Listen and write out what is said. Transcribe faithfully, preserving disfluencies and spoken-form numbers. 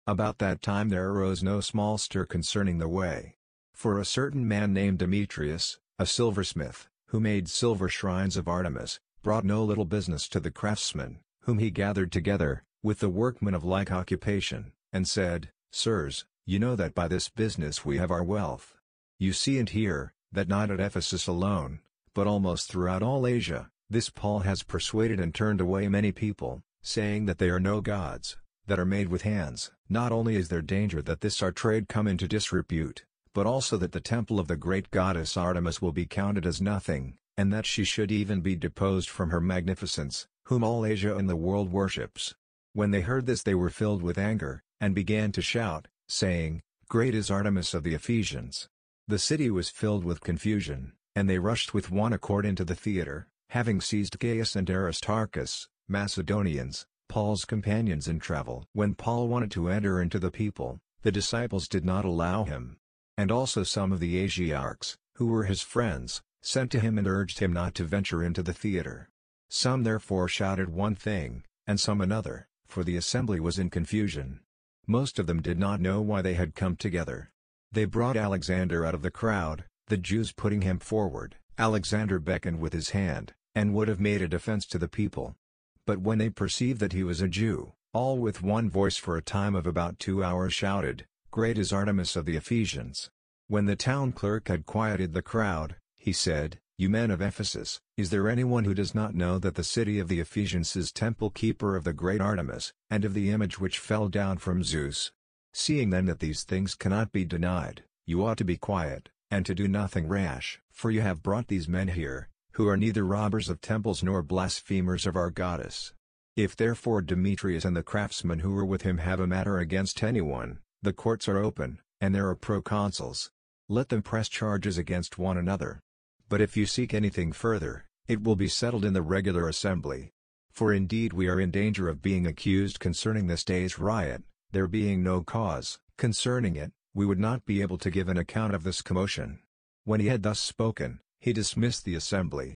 About that time there arose no small stir concerning the way. For a certain man named Demetrius, a silversmith, who made silver shrines of Artemis, brought no little business to the craftsmen, whom he gathered together, with the workmen of like occupation, and said, Sirs, you know that by this business we have our wealth. You see and hear, that not at Ephesus alone, but almost throughout all Asia, this Paul has persuaded and turned away many people, saying that they are no gods, that are made with hands. Not only is there danger that this our trade come into disrepute, but also that the temple of the great goddess Artemis will be counted as nothing, and that she should even be deposed from her magnificence, whom all Asia and the world worships. When they heard this they were filled with anger, and began to shout, saying, Great is Artemis of the Ephesians. The city was filled with confusion, and they rushed with one accord into the theater, having seized Gaius and Aristarchus, Macedonians, Paul's companions in travel. When Paul wanted to enter into the people, the disciples did not allow him. And also some of the Asiarchs, who were his friends, sent to him and urged him not to venture into the theater. Some therefore shouted one thing, and some another, for the assembly was in confusion. Most of them did not know why they had come together. They brought Alexander out of the crowd, the Jews putting him forward. Alexander beckoned with his hand, and would have made a defense to the people. But when they perceived that he was a Jew, all with one voice for a time of about two hours shouted, Great is Artemis of the Ephesians. When the town clerk had quieted the crowd, he said, You men of Ephesus, is there anyone who does not know that the city of the Ephesians is temple keeper of the great Artemis, and of the image which fell down from Zeus? Seeing then that these things cannot be denied, you ought to be quiet, and to do nothing rash. For you have brought these men here, who are neither robbers of temples nor blasphemers of our goddess. If therefore Demetrius and the craftsmen who were with him have a matter against anyone, the courts are open, and there are proconsuls. Let them press charges against one another. But if you seek anything further, it will be settled in the regular assembly. For indeed we are in danger of being accused concerning this day's riot, there being no cause. Concerning it, we would not be able to give an account of this commotion. When he had thus spoken, he dismissed the assembly.